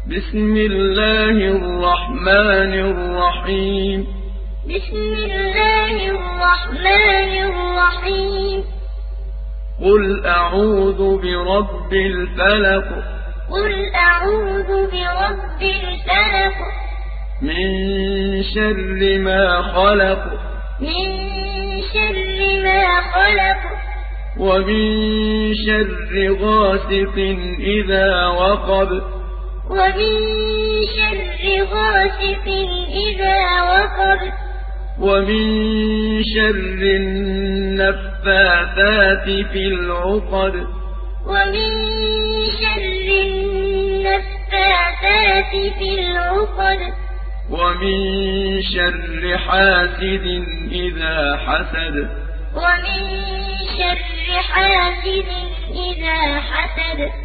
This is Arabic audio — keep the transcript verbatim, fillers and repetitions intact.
بسم الله الرحمن الرحيم بسم الله الرحمن الرحيم قل أعوذ برب الفلق قل أعوذ برب الفلق من شر ما خلق من شر ما خلق ومن شر غاسق إذا وقب ومن شر غاسق إذا وقب ومن شر النفاثات في العقد ومن شر النفاثات في العقد ومن شر حاسد إذا حسد ومن شر حاسد إذا حسد